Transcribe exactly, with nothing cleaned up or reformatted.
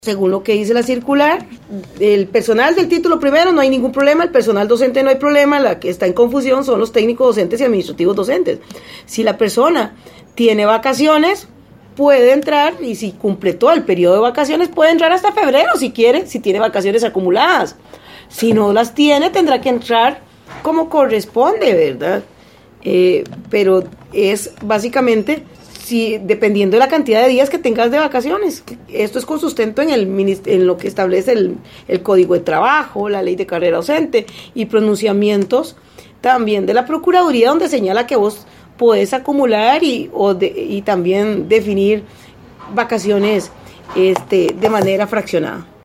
Según lo que dice la circular, el personal del título primero no hay ningún problema, el personal docente no hay problema, la que está en confusión son los técnicos docentes y administrativos docentes. Si la persona tiene vacaciones, puede entrar, y si completó el periodo de vacaciones, puede entrar hasta febrero si quiere, si tiene vacaciones acumuladas. Si no las tiene, tendrá que entrar como corresponde, ¿verdad? Eh, pero es básicamente... Si, dependiendo de la cantidad de días que tengas de vacaciones. Esto es con sustento en, el, en lo que establece el, el Código de Trabajo, la Ley de Carrera Docente y pronunciamientos también de la Procuraduría, donde señala que vos podés acumular y, o de, y también definir vacaciones este, de manera fraccionada.